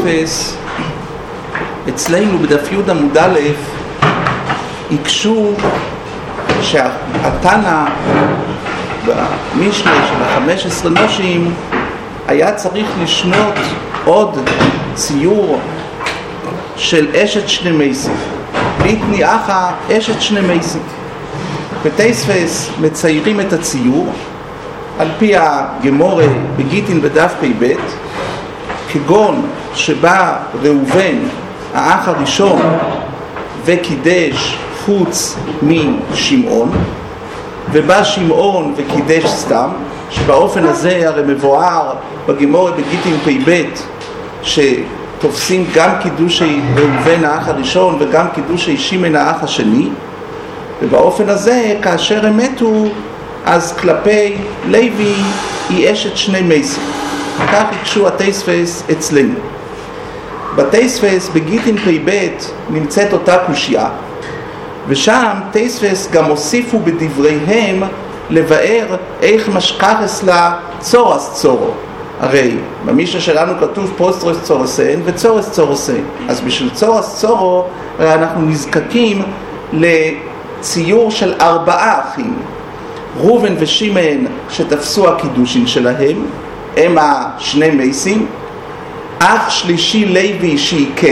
בתייספס אצלנו בדף י' עמוד א' יקשו שהתנא במשנה של 15 נושים היה צריך לשנות עוד ציור של אשת שני מייסים, ליתני אחא אשת שני מייסים. בתייספס מציירים את הציור על פי הגמורה בגיטין בדף פ"ב, כגון שבא ראובן האח הראשון וקידש חוץ משמעון, ובא שמעון וקידש סתם, שבאופן הזה הרי מבואר בגמורה בגיטין פ"ב שתופסים גם קידושי ראובן האח הראשון וגם קידושי שמעון האח השני, ובאופן הזה כאשר הם מתו אז כלפי לוי היא אשת שני מייסים. כך יקשו התייספס אצלנו. בתייספס בגיטין פ"ב נמצאת אותה קושיה, ושם תייספס גם הוסיפו בדבריהם לבאר איך משכחס לה צורס צורו. הרי במשנה שלנו כתוב פוסטרס צורסן וצורס צורסן, אז בשביל צורס צורו אנחנו נזקקים לציור של 4 אחים, ראובן ושמעון שתפסו הקידושין שלהם, הם השני מייסים, אח שלישי לוי שיקה